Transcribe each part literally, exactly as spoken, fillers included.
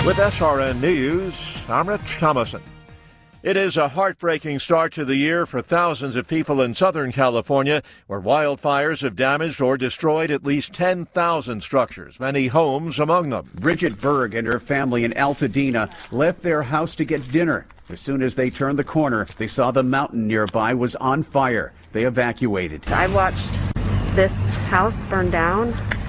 With S R N News, I'm Rich Thomason. It is a heartbreaking start to the year for thousands of people in Southern California, where wildfires have damaged or destroyed at least ten thousand structures, many homes among them. Bridget Berg and her family in Altadena left their house to get dinner. As soon as they turned the corner, they saw the mountain nearby was on fire. They evacuated. I watched this house burn down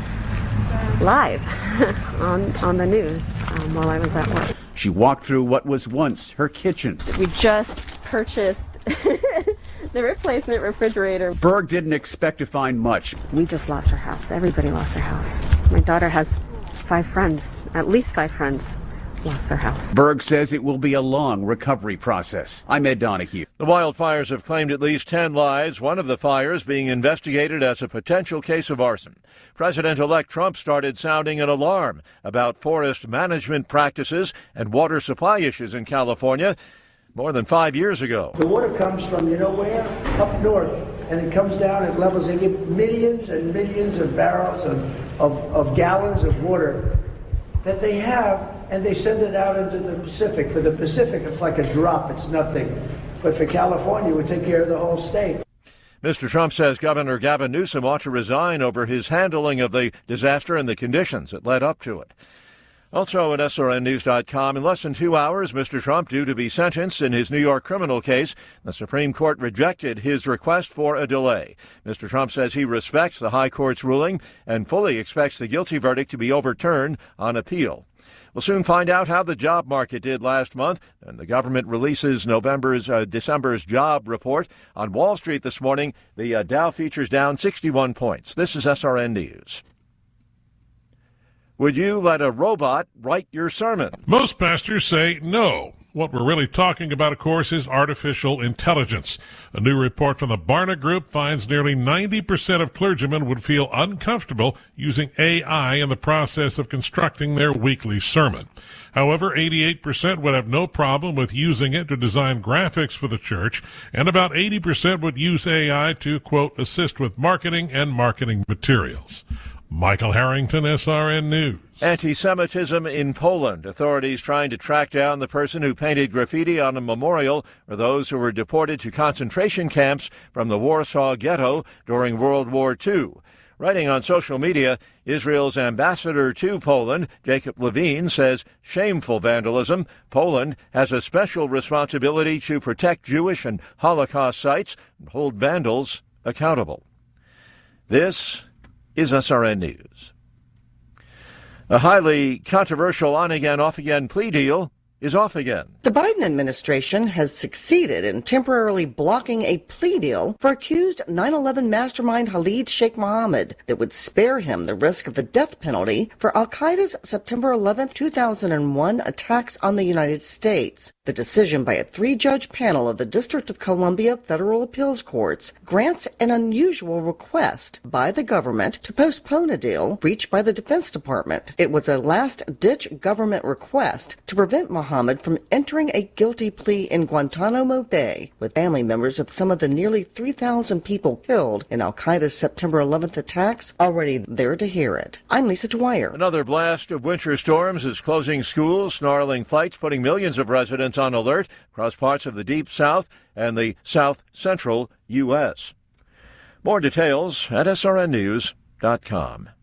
live on on the news um, while I was at work. She walked through what was once her kitchen. We just purchased the replacement refrigerator. Berg didn't expect to find much. We just lost our house. Everybody lost their house. My daughter has five friends, at least five friends, lost their house. Berg says it will be a long recovery process. I'm Ed Donahue. The wildfires have claimed at least ten lives, one of the fires being investigated as a potential case of arson. President-elect Trump started sounding an alarm about forest management practices and water supply issues in California more than five years ago. The water comes from, you know where? Up north. And it comes down at levels, they get millions and millions of barrels of, of, of gallons of water that they have, and they send it out into the Pacific. For the Pacific, it's like a drop. It's nothing. But for California, it would take care of the whole state. Mister Trump says Governor Gavin Newsom ought to resign over his handling of the disaster and the conditions that led up to it. Also at S R N news dot com, in less than two hours, Mister Trump due to be sentenced in his New York criminal case. The Supreme Court rejected his request for a delay. Mister Trump says he respects the high court's ruling and fully expects the guilty verdict to be overturned on appeal. We'll soon find out how the job market did last month, and the government releases November's, uh, December's job report. On Wall Street this morning, the uh, Dow features down sixty-one points. This is S R N News. Would you let a robot write your sermon? Most pastors say no. What we're really talking about, of course, is artificial intelligence. A new report from the Barna Group finds nearly ninety percent of clergymen would feel uncomfortable using A I in the process of constructing their weekly sermon. However, eighty-eight percent would have no problem with using it to design graphics for the church, and about eighty percent would use A I to, quote, assist with marketing and marketing materials. Michael Harrington, S R N News. Anti-Semitism in Poland. Authorities trying to track down the person who painted graffiti on a memorial for those who were deported to concentration camps from the Warsaw Ghetto during World War Two. Writing on social media, Israel's ambassador to Poland, Jacob Levine, says shameful vandalism. Poland has a special responsibility to protect Jewish and Holocaust sites and hold vandals accountable. This is S R N News. A highly controversial on-again, off-again plea deal is off again. The Biden administration has succeeded in temporarily blocking a plea deal for accused nine eleven mastermind Khalid Sheikh Mohammed that would spare him the risk of the death penalty for al-Qaeda's September eleventh, two thousand one attacks on the United States. The decision by a three-judge panel of the District of Columbia Federal Appeals Courts grants an unusual request by the government to postpone a deal reached by the Defense Department. It was a last-ditch government request to prevent Mohammed from entering a guilty plea in Guantanamo Bay with family members of some of the nearly three thousand people killed in al-Qaeda's September eleventh attacks already there to hear it. I'm Lisa Dwyer. Another blast of winter storms is closing schools, snarling flights, putting millions of residents on alert across parts of the deep south and the south central U S. More details at S R N news dot com.